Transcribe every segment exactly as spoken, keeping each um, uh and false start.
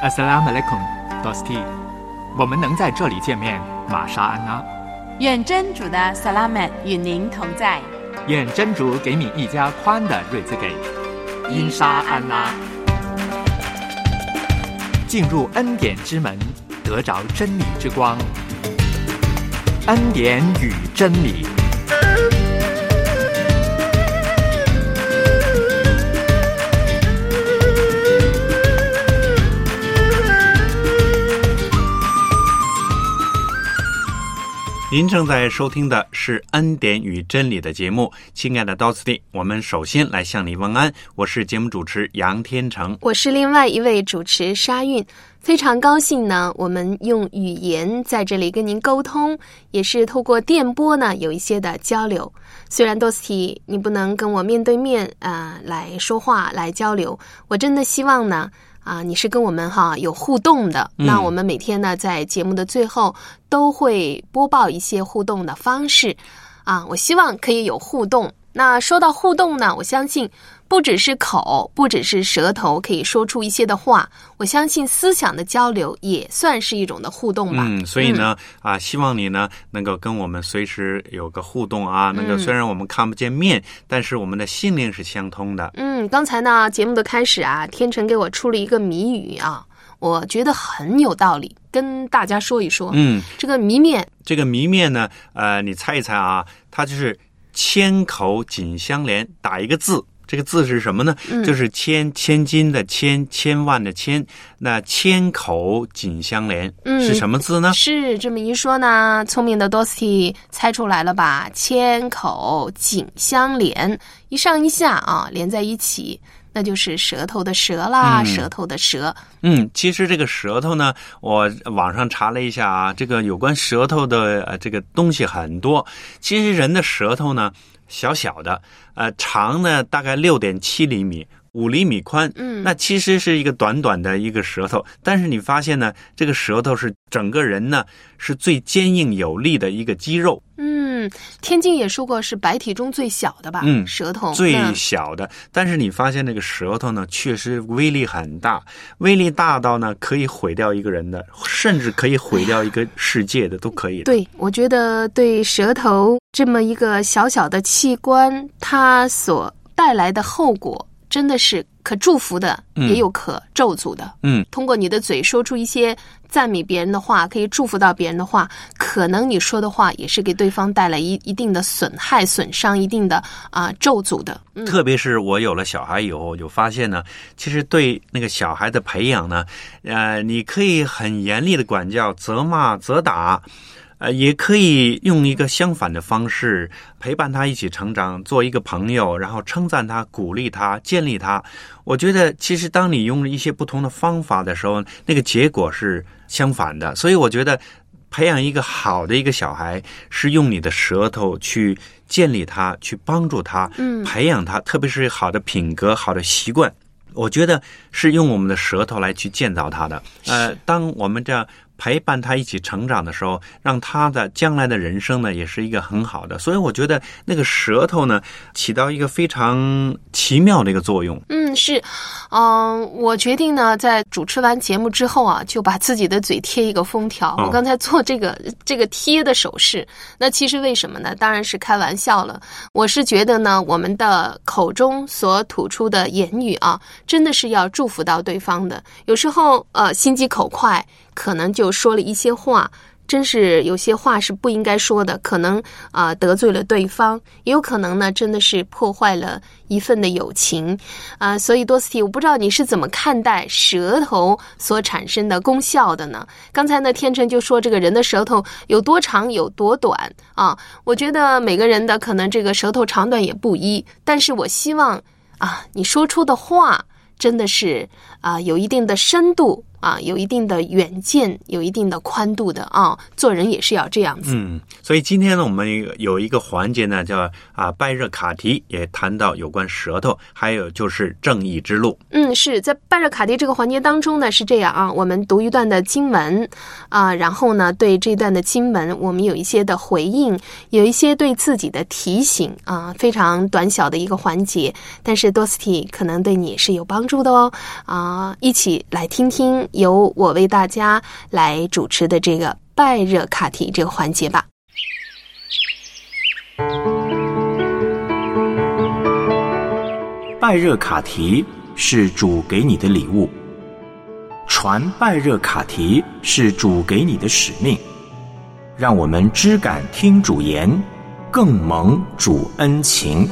Assalamu alaikum, Dosti。我们能在这里见面，玛莎安拉。 愿真主的萨拉曼与您同在。 愿真主给你一家宽的日子给。因沙安拉。进入恩典之门，得着真理之光。恩典与真理。 您正在收听的是恩典与真理的节目。亲爱的刀子弟，我们首先来向你问安，我是节目主持杨天成， 我是另外一位主持沙韵。非常高兴呢，我们用语言在这里跟您沟通，也是透过电波呢有一些的交流。虽然 Dosti 你不能跟我面对面啊、呃、来说话来交流，我真的希望呢啊，你是跟我们哈有互动的、嗯、那我们每天呢在节目的最后都会播报一些互动的方式啊，我希望可以有互动。那说到互动呢，我相信不只是口，不只是舌头可以说出一些的话，我相信思想的交流也算是一种的互动吧。 嗯，所以呢、嗯、啊，希望你呢能够跟我们随时有个互动啊，那个虽然我们看不见面、嗯、但是我们的心灵是相通的。 嗯，刚才呢节目的开始啊，天成给我出了一个谜语啊，我觉得很有道理，跟大家说一说。嗯，这个谜面， 这个谜面呢，呃，你猜一猜啊，它就是千口紧相连，打一个字。这个字是什么呢、嗯、就是千千金的千，千万的千，那千口紧相连、嗯、是什么字呢？ 是这么一说呢，聪明的 Dosti 猜出来了吧？千口紧相连，一上一下啊连在一起，那就是舌头的舌啦、嗯、舌头的舌。 嗯，其实这个舌头呢，我网上查了一下啊，这个有关舌头的、呃、这个东西很多。其实人的舌头呢小小的，呃，长呢大概六点七厘米，五厘米宽。嗯，那其实是一个短短的一个舌头，但是你发现呢，这个舌头是整个人呢是最坚硬有力的一个肌肉。 嗯，天津也说过是百体中最小的吧？嗯，舌头最小的，但是你发现这个舌头呢，确实威力很大，威力大到呢可以毁掉一个人的，甚至可以毁掉一个世界的，都可以的。 对，我觉得对舌头这么一个小小的器官，它所带来的后果真的是可祝福的、嗯、也有可咒诅的。嗯，通过你的嘴说出一些赞美别人的话，可以祝福到别人的话，可能你说的话也是给对方带来一一定的损害、损伤，一定的啊、呃、咒诅的、嗯。 特别是我有了小孩以后，就发现呢，其实对那个小孩的培养呢，呃，你可以很严厉的管教、责骂、责打。呃，也可以用一个相反的方式陪伴他一起成长，做一个朋友，然后称赞他、鼓励他、建立他。我觉得其实当你用一些不同的方法的时候，那个结果是相反的。所以我觉得培养一个好的一个小孩，是用你的舌头去建立他，去帮助他，嗯，培养他，特别是好的品格、好的习惯。我觉得是用我们的舌头来去建造他的。呃，当我们这样陪伴他一起成长的时候，让他的将来的人生呢也是一个很好的。所以我觉得那个舌头呢起到一个非常奇妙的一个作用。 嗯，是嗯、呃，我决定呢在主持完节目之后啊，就把自己的嘴贴一个封条、哦、我刚才做这个这个贴的手势，那其实为什么呢？当然是开玩笑了。我是觉得呢，我们的口中所吐出的言语啊，真的是要祝福到对方的。有时候呃心急口快，可能就说了一些话，真是有些话是不应该说的，可能啊、呃、得罪了对方，也有可能呢真的是破坏了一份的友情啊、呃。所以 Dosti 我不知道你是怎么看待舌头所产生的功效的呢？刚才呢天成就说这个人的舌头有多长有多短啊，我觉得每个人的可能这个舌头长短也不一，但是我希望啊你说出的话真的是啊、呃、有一定的深度啊，有一定的远见，有一定的宽度的啊，做人也是要这样子。 嗯，所以今天呢，我们有一个环节呢，叫啊拜热卡提，也谈到有关舌头，还有就是正义之路。 嗯，是在拜热卡提这个环节当中呢，是这样啊，我们读一段的经文啊，然后呢，对这段的经文，我们有一些的回应，有一些对自己的提醒啊，非常短小的一个环节，但是 Dosti 可能对你是有帮助的哦啊，一起来听听。 由我为大家来主持的这个拜热卡提这个环节吧。 拜热卡提是主给你的礼物，传拜热卡提是主给你的使命，让我们知感听主言，更蒙主恩情。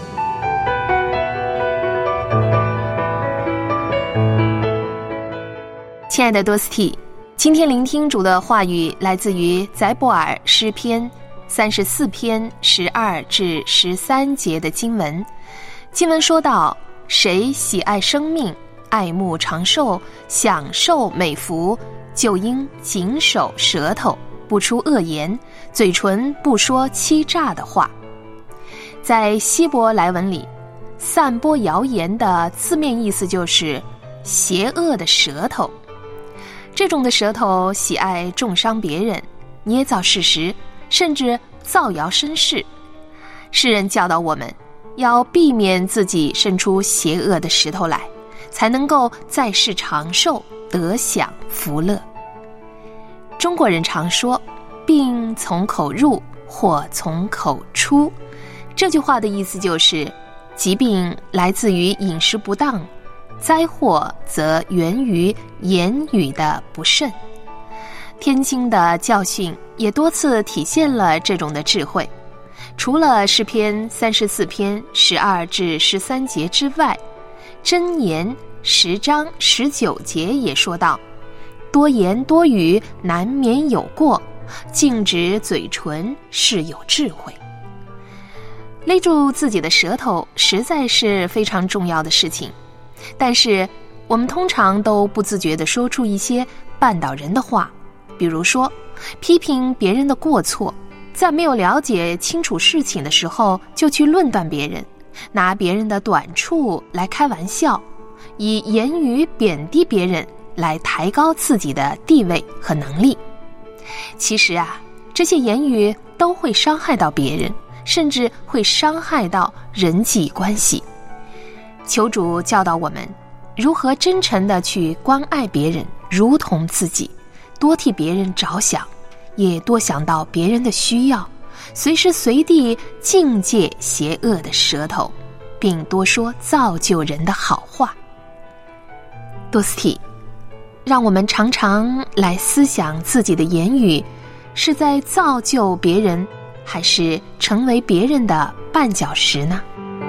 亲爱的多斯蒂，今天聆听主的话语来自于载伯尔诗篇三十四篇十二至十三节的经文。经文说到，谁喜爱生命，爱慕长寿，享受美福，就应谨守舌头，不出恶言，嘴唇不说欺诈的话。在希伯来文里，散播谣言的字面意思就是邪恶的舌头。这种的舌头喜爱重伤别人，捏造事实，甚至造谣生事。诗人教导我们要避免自己伸出邪恶的石头来，才能够在世长寿，得享福乐。中国人常说，病从口入，祸从口出。这句话的意思就是，疾病来自于饮食不当，灾祸则源于言语的不慎。天经的教训也多次体现了这种的智慧。除了诗篇三十四篇十二至十三节之外，箴言十章十九节也说道，多言多语难免有过，禁止嘴唇是有智慧。勒住自己的舌头实在是非常重要的事情，但是我们通常都不自觉地说出一些绊倒人的话，比如说批评别人的过错，在没有了解清楚事情的时候就去论断别人，拿别人的短处来开玩笑，以言语贬低别人来抬高自己的地位和能力。其实啊，这些言语都会伤害到别人，甚至会伤害到人际关系。求主教导我们如何真诚地去关爱别人，如同自己，多替别人着想，也多想到别人的需要，随时随地禁戒邪恶的舌头，并多说造就人的好话。多斯蒂，让我们常常来思想自己的言语是在造就别人，还是成为别人的绊脚石呢？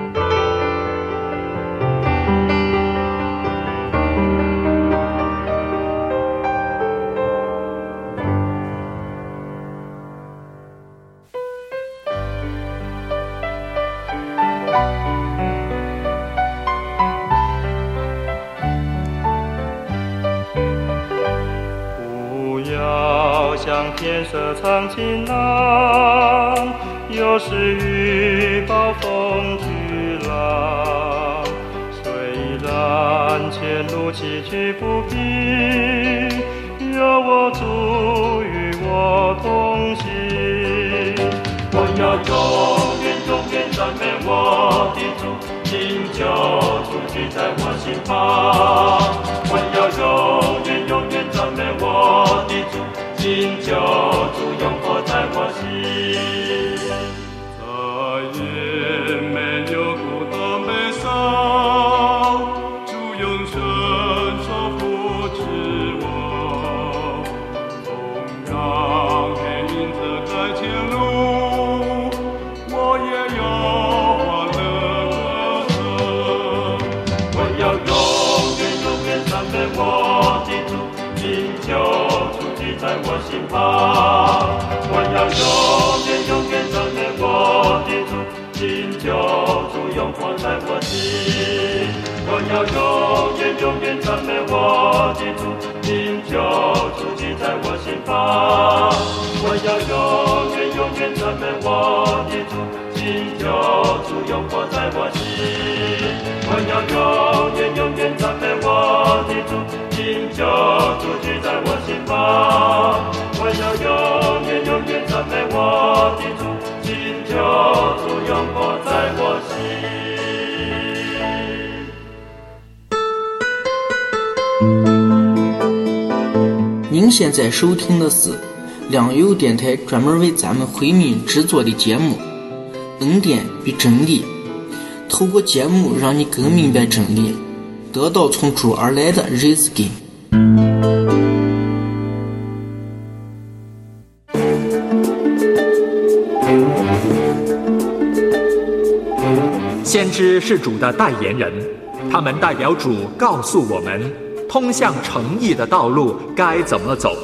像天色苍晴朗，又是雨暴风巨浪。虽然前路崎岖不平，有我主与我同行。我要永远永远赞美我的主，因救主居在我心旁。我要永远永远赞美我的主，因救主永活在我心，再也没有孤单悲伤，主永伸手扶持我。纵然黑影遮盖前路，我也要欢乐歌声。我要永远永远赞美我的主，因救在我心旁。我要永远永远赞美我的主，因救主永活在我心。我要永远永远赞美我的主，因救主记在我心旁。我要永远永远赞美我的主，因救主永活在我心。我要永远永远赞美我的主，因救主居在我心旁。我要永远永远赞美我的主，因救主永活在我心。 您现在收听的是良友电台专门为咱们回民制作的节目《恩典与真理》，透过节目让你更明白真理，得到从主而来的日子根。 先知是主的代言人，他们代表主告诉我们，通向诚意的道路该怎么走。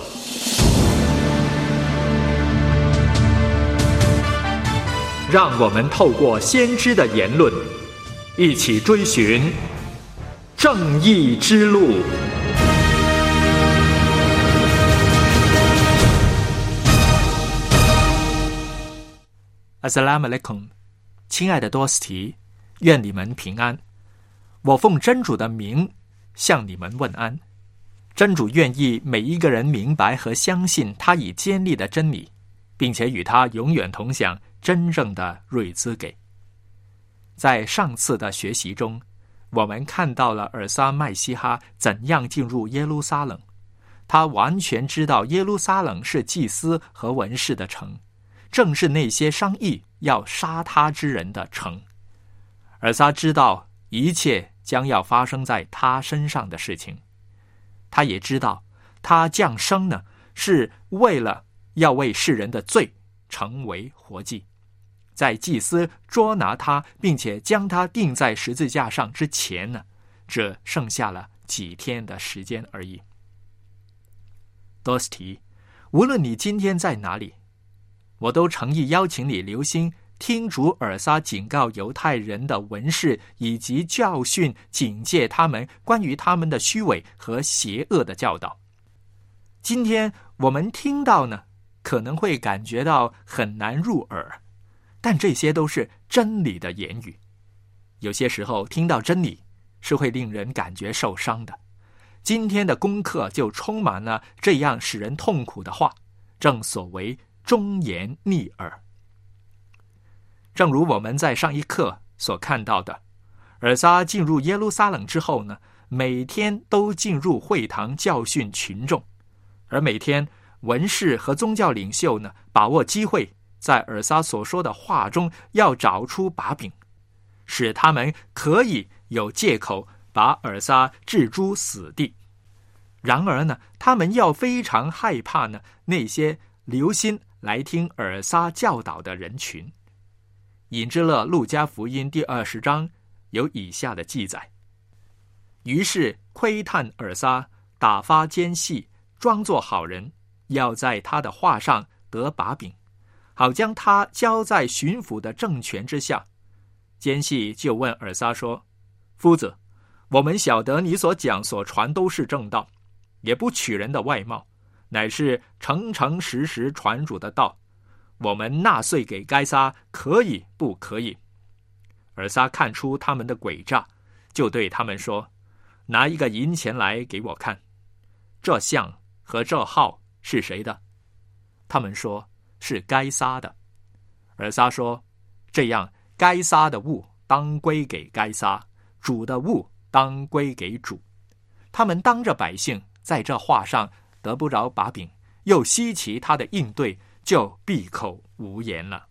让我们透过先知的言论，一起追寻正义之路。Assalamu alaikum， 亲爱的多斯提，愿你们平安。我奉真主的名向你们问安。真主愿意每一个人明白和相信他已建立的真理，并且与他永远同享真正的瑞兹给。在上次的学习中，我们看到了尔撒麦西哈怎样进入耶路撒冷。他完全知道耶路撒冷是祭司和文士的城，正是那些商议要杀他之人的城。尔撒知道一切将要发生在他身上的事情，他也知道他降生呢，是为了要为世人的罪成为活祭。在祭司捉拿他并且将他钉在十字架上之前呢，只剩下了几天的时间而已。多斯提，无论你今天在哪里，我都诚意邀请你留心听主尔撒警告犹太人的文士，以及教训警戒他们关于他们的虚伪和邪恶的教导。今天我们听到呢，可能会感觉到很难入耳，但这些都是真理的言语。有些时候听到真理是会令人感觉受伤的。今天的功课就充满了这样使人痛苦的话，正所谓忠言逆耳。正如我们在上一课所看到的，尔撒进入耶路撒冷之后呢，每天都进入会堂教训群众，而每天文士和宗教领袖呢，把握机会在尔撒所说的话中要找出把柄，使他们可以有借口把尔撒置诸死地。然而呢，他们要非常害怕呢那些留心来听尔撒教导的人群。引之勒路加福音第二十章有以下的记载：于是窥探尔撒，打发奸细，装作好人，要在他的话上得把柄，好将他交在巡抚的政权之下。奸细就问尔撒说：夫子，我们晓得你所讲所传都是正道，也不取人的外貌，乃是诚诚实实传主的道。我们纳税给该撒可以不可以？尔撒看出他们的诡诈，就对他们说：拿一个银钱来给我看，这像和这号是谁的？他们说是该撒的。尔撒说：这样，该撒的物当归给该撒，主的物当归给主。他们当着百姓在这话上得不着把柄，又稀奇他的应对，就闭口无言了。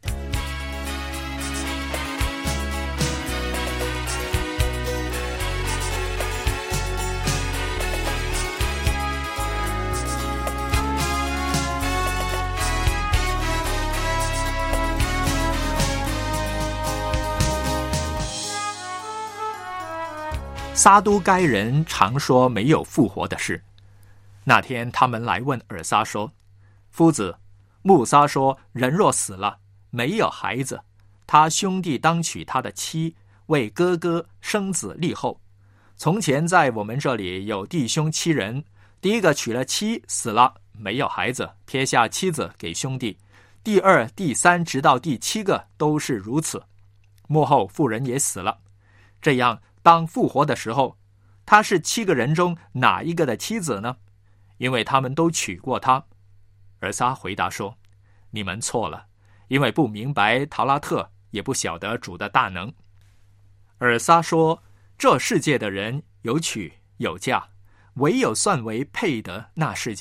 撒都该人常说没有复活的事。那天他们来问尔撒说：夫子，穆撒说，人若死了，没有孩子，他兄弟当娶他的妻，为哥哥生子立后。从前在我们这里有弟兄七人，第一个娶了妻，死了，没有孩子，撇下妻子给兄弟。第二、第三直到第七个都是如此。末后妇人也死了。这样当复活的时候，他是七个人中哪一个的妻子呢？因为他们都娶过他。尔撒回答说：你们错了，因为不明白陶拉特，也不晓得主的大能。尔撒说：这世界的人有娶有嫁，唯有算为配的那世界，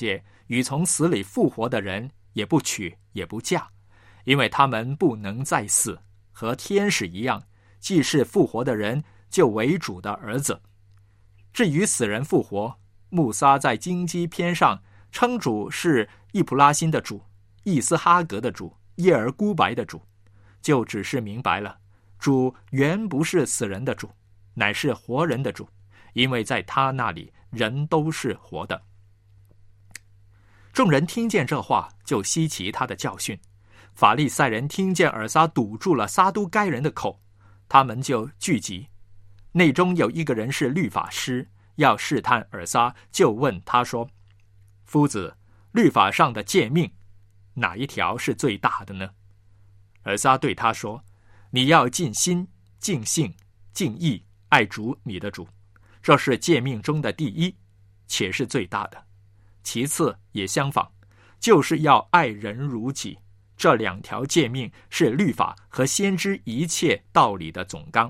与从死里复活的人也不娶也不嫁，因为他们不能再死，和天使一样，既是复活的人，就为主的儿子。至于死人复活，穆撒在荆棘篇上称主是易普拉辛的主、伊斯哈格的主、耶尔孤白的主，就只是明白了，主原不是死人的主，乃是活人的主，因为在他那里人都是活的。众人听见这话，就稀奇他的教训。法利赛人听见尔撒堵住了撒都该人的口，他们就聚集。内中有一个人是律法师，要试探尔撒，就问他说：夫子，律法上的诫命哪一条是最大的呢？尔撒对他说：你要尽心、尽性、尽意爱主你的主，这是诫命中的第一，且是最大的。其次也相仿，就是要爱人如己。这两条诫命是律法和先知一切道理的总纲。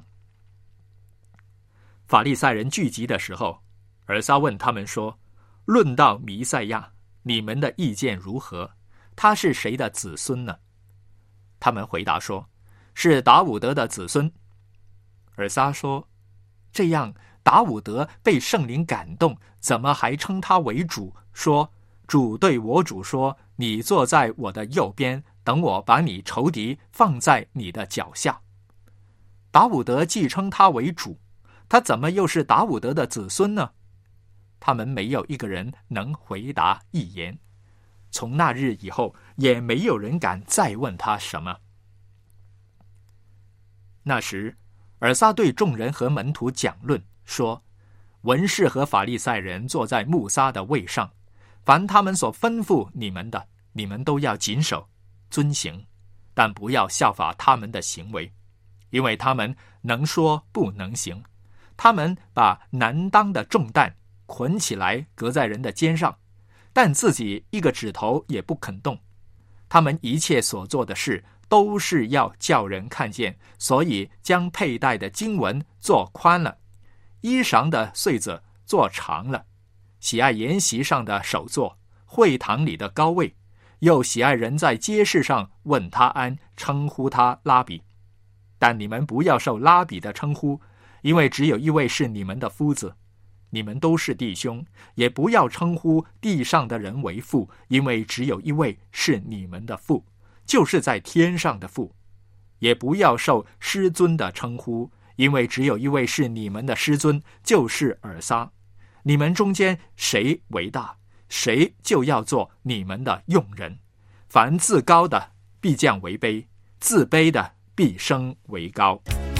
法利赛人聚集的时候，尔撒问他们说：论到弥赛亚，你们的意见如何？他是谁的子孙呢？他们回答说：是达伍德的子孙。尔撒说：这样达伍德被圣灵感动，怎么还称他为主，说主对我主说：你坐在我的右边，等我把你仇敌放在你的脚下。达伍德既称他为主，他怎么又是达伍德的子孙呢？他们没有一个人能回答一言。从那日以后，也没有人敢再问他什么。那时，尔撒对众人和门徒讲论说：文士和法利赛人坐在穆撒的位上，凡他们所吩咐你们的，你们都要谨守遵行，但不要效法他们的行为，因为他们能说不能行。他们把难当的重担捆起来搁在人的肩上，但自己一个指头也不肯动。他们一切所做的事都是要叫人看见，所以将佩戴的经文做宽了，衣裳的穗子做长了，喜爱筵席上的首座，会堂里的高位，又喜爱人在街市上问他安，称呼他拉比。但你们不要受拉比的称呼，因为只有一位是你们的夫子，你们都是弟兄。也不要称呼地上的人为父，因为只有一位是你们的父，就是在天上的父。也不要受师尊的称呼，因为只有一位是你们的师尊，就是尔撒。你们中间谁为大，谁就要做你们的用人。凡自高的必降为卑，自卑的必升为高。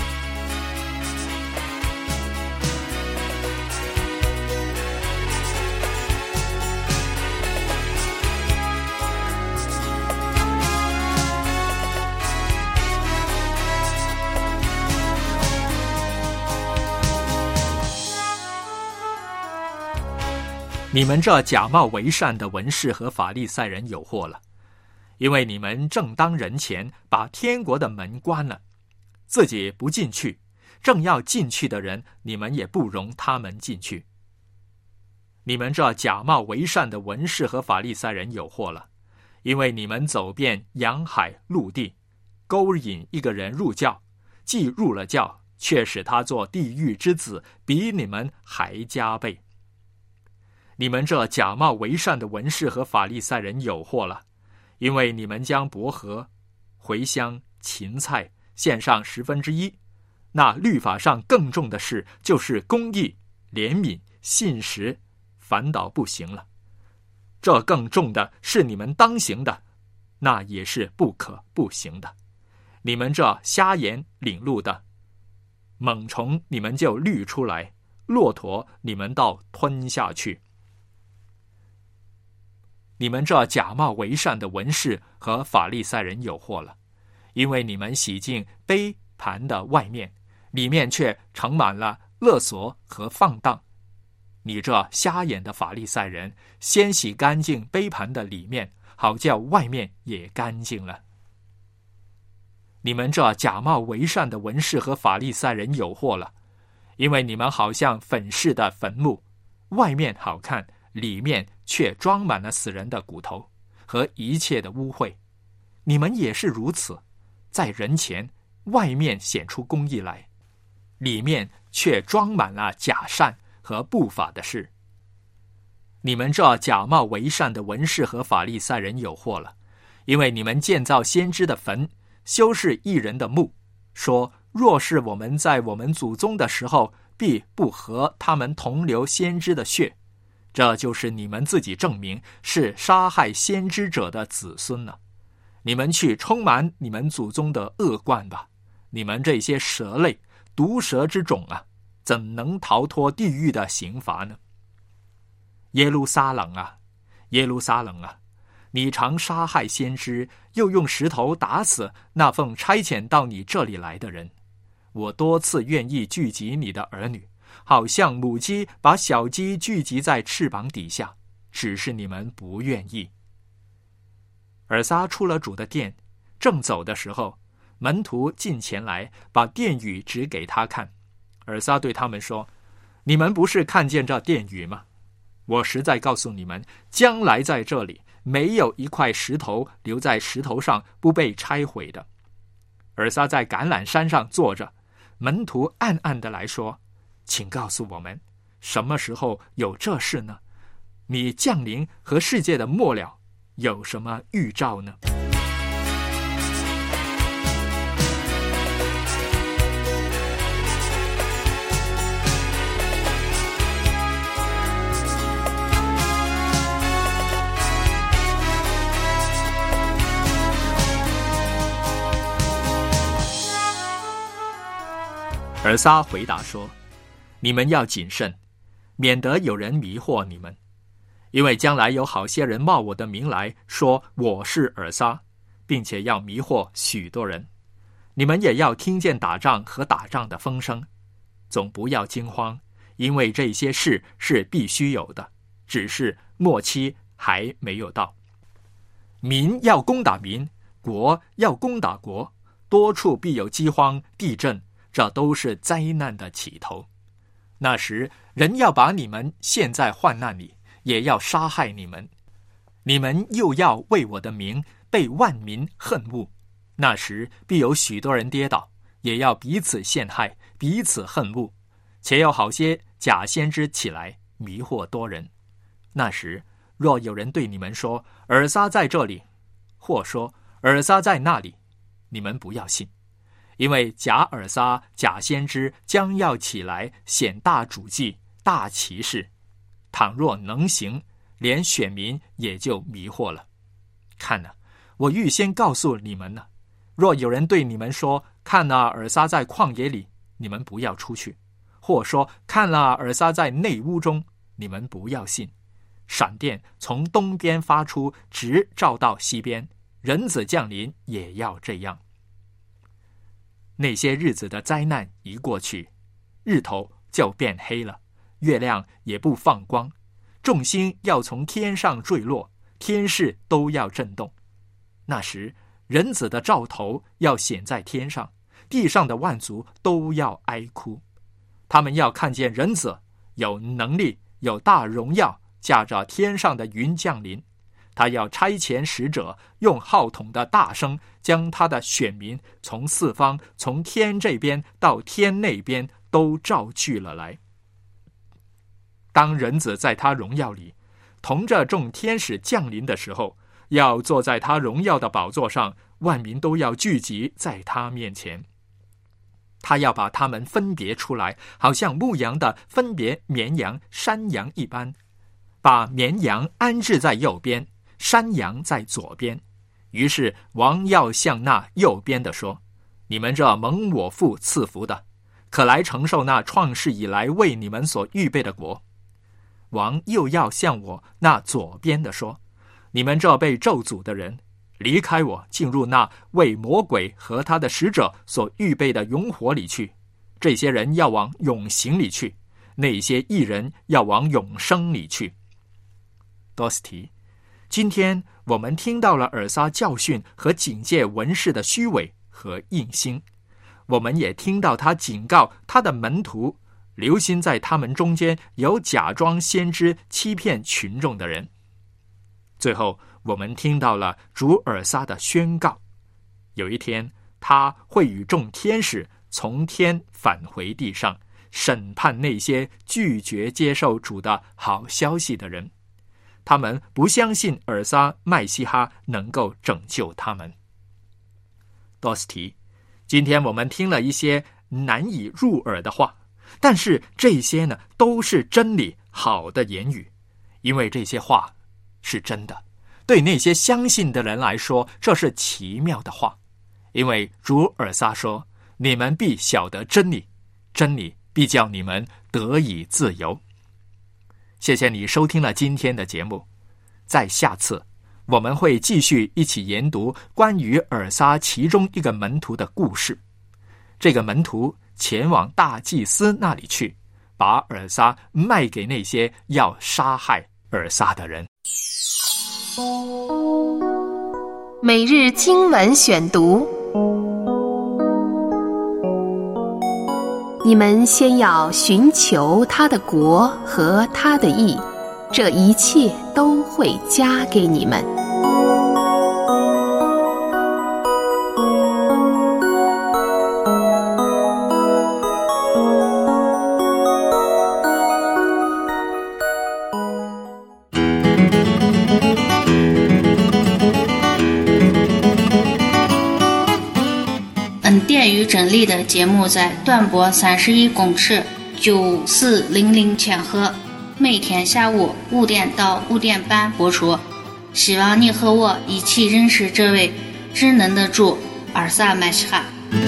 你们这假冒为善的文士和法利赛人有祸了，因为你们正当人前把天国的门关了，自己不进去，正要进去的人，你们也不容他们进去。你们这假冒为善的文士和法利赛人有祸了，因为你们走遍洋海陆地，勾引一个人入教，既入了教，却使他做地狱之子，比你们还加倍。你们这假冒为善的文士和法利赛人有祸了，因为你们将薄荷、茴香、芹菜献上十分之一，那律法上更重的事，就是公义、怜悯、信实，反倒不行了。这更重的是你们当行的，那也是不可不行的。你们这瞎眼领路的，猛虫你们就滤出来，骆驼你们倒吞下去。你们这假冒为善的文士和法利赛人有祸了，因为你们洗净杯盘的外面，里面却盛满了勒索和放荡。你这瞎眼的法利赛人，先洗干净杯盘的里面，好叫外面也干净了。你们这假冒为善的文士和法利赛人有祸了，因为你们好像粉饰的坟墓，外面好看，里面却装满了死人的骨头和一切的污秽。你们也是如此，在人前外面显出公义来，里面却装满了假善和不法的事。你们这假冒为善的文士和法利赛人有祸了，因为你们建造先知的坟，修饰义人的墓，说若是我们在我们祖宗的时候，必不和他们同流先知的血，这就是你们自己证明是杀害先知者的子孙了。你们去充满你们祖宗的恶贯吧！你们这些蛇类、毒蛇之种啊，怎能逃脱地狱的刑罚呢？耶路撒冷啊，耶路撒冷啊，你常杀害先知，又用石头打死那奉差遣到你这里来的人。我多次愿意聚集你的儿女，好像母鸡把小鸡聚集在翅膀底下，只是你们不愿意。尔撒出了主的殿，正走的时候，门徒进前来，把殿宇指给他看。尔撒对他们说：你们不是看见这殿宇吗？我实在告诉你们，将来在这里没有一块石头留在石头上不被拆毁的。尔撒在橄榄山上坐着，门徒暗暗的来说：请告诉我们，什么时候有这事呢？你降临和世界的末了有什么预兆呢？尔撒回答说：你们要谨慎，免得有人迷惑你们，因为将来有好些人冒我的名来说我是尔撒，并且要迷惑许多人。你们也要听见打仗和打仗的风声，总不要惊慌，因为这些事是必须有的，只是末期还没有到。民要攻打民，国要攻打国，多处必有饥荒、地震，这都是灾难的起头。那时人要把你们陷在患难里，也要杀害你们，你们又要为我的名被万民恨恶。那时必有许多人跌倒，也要彼此陷害，彼此恨恶，且有好些假先知起来，迷惑多人。那时若有人对你们说尔撒在这里，或说尔撒在那里，你们不要信，因为假尔撒、假先知将要起来显大主迹、大奇事，倘若能行，连选民也就迷惑了。看哪，我预先告诉你们了，若有人对你们说看哪，尔撒在旷野里，你们不要出去，或说看哪，尔撒在内屋中，你们不要信。闪电从东边发出，直照到西边，人子降临也要这样。那些日子的灾难一过去，日头就变黑了，月亮也不放光，众星要从天上坠落，天势都要震动。那时人子的兆头要显在天上，地上的万族都要哀哭。他们要看见人子有能力，有大荣耀，驾着天上的云降临。他要差遣使者，用号筒的大声，将他的选民从四方，从天这边到天那边都召聚了来。当人子在他荣耀里同着众天使降临的时候，要坐在他荣耀的宝座上，万民都要聚集在他面前。他要把他们分别出来，好像牧羊的分别绵羊、山羊一般，把绵羊安置在右边，山羊在左边。于是王要向那右边的说：你们这蒙我父赐福的，可来承受那创世以来为你们所预备的国。王又要向我那左边的说：你们这被咒诅的人，离开我，进入那为魔鬼和他的使者所预备的永火里去。这些人要往永刑里去，那些义人要往永生里去。多斯提，今天我们听到了尔撒教训和警戒文士的虚伪和硬心，我们也听到他警告他的门徒，留心在他们中间有假装先知欺骗群众的人。 最后，我们听到了主尔撒的宣告：有一天，他会与众天使从天返回地上，审判那些拒绝接受主的好消息的人。他们不相信尔撒麦西哈能够拯救他们。多斯提，今天我们听了一些难以入耳的话，但是这些呢，都是真理好的言语，因为这些话是真的。对那些相信的人来说，这是奇妙的话，因为主尔撒说：你们必晓得真理，真理必叫你们得以自由。谢谢你收听了今天的节目，在下次我们会继续一起研读关于尔撒其中一个门徒的故事。这个门徒前往大祭司那里去，把尔撒卖给那些要杀害尔撒的人。 每日经文选读，你们先要寻求他的国和他的义，这一切都会加给你们。 恩典与真理的节目在短波三十一公尺九四零零千赫，每天下午五点到五点半播出。希望你和我一起认识这位至能的主尔撒麦西哈。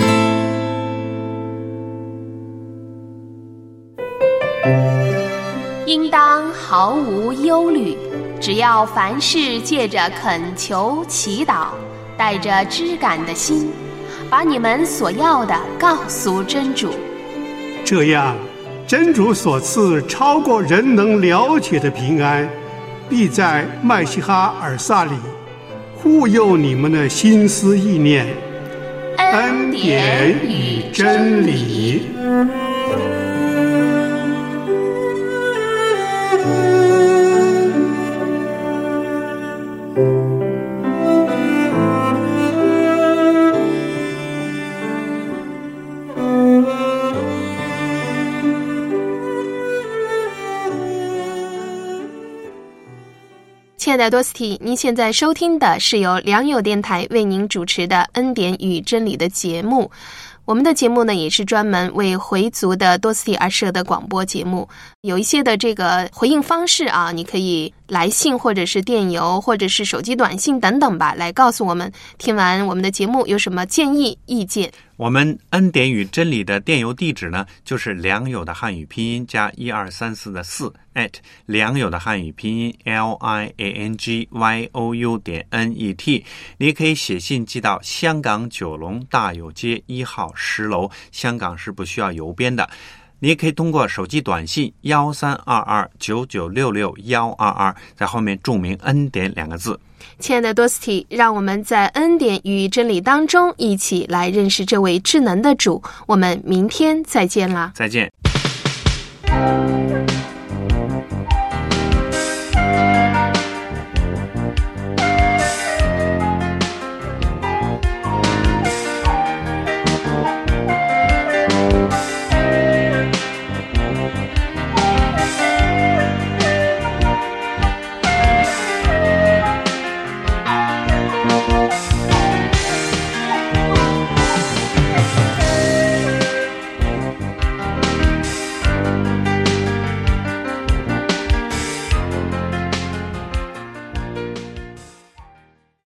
应当毫无忧虑，只要凡事借着恳求祈祷，带着知感的心，把你们所要的告诉真主。 这样，真主所赐超过人能了解的平安，必在麦西哈尔撒里护佑你们的心思意念。恩典与真理。 亲爱的多斯蒂，您现在收听的是由良友电台为您主持的恩典与真理的节目。我们的节目呢，也是专门为回族的多斯蒂而设的广播节目。有一些的这个回应方式啊，你可以来信或者是电邮或者是手机短信等等吧，来告诉我们听完我们的节目有什么建议意见。 我们恩典与真理的电邮地址呢，就是良友的汉语拼音加一二三四的四 at 良友的汉语拼音 l i a n g y o u 点 n e t。你可以写信寄到香港九龙大有街一号十楼，香港是不需要邮编的。你也可以通过手机短信幺三二二九九六六幺二二，在后面注明恩典两个字。 亲爱的多斯蒂，让我们在恩典与真理当中一起来认识这位至能的主。我们明天再见啦！ 再见。